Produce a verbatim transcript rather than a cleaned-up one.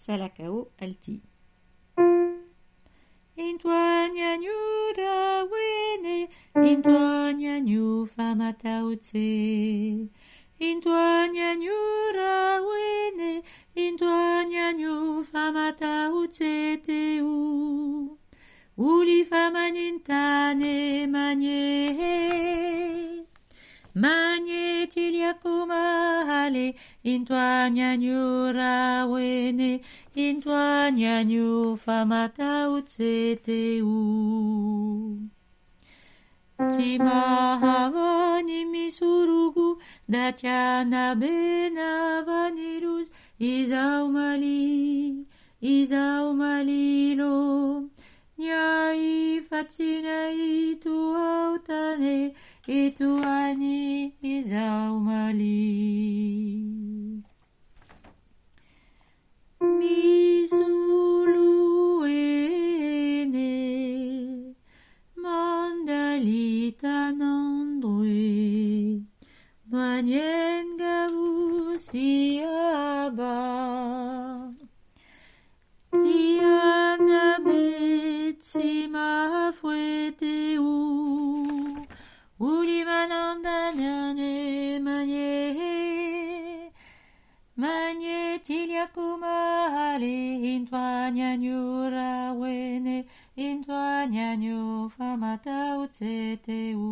salakao alti. Intuanya nyura wene, intuanya nyu famata utse. Intuanya nyura wene, intuanya nyu famata utse te u. Uli famanintane manye. Manye tiliakuma hale, intuanya nyura wene, intuanya nyu famata utsete u. Timahavani misurugu, datyana bena vanilus, izaumali, izaumalilo. Nyai fatina itu autane, itu ani izaumali. Misulu ene, mandalita nandre, manyen gavu siaba. Tiana betsima fuete u, uli manandane manye, manye tiliakuma hale, intuanya nyura wene, intuanya nyu famata utsete u.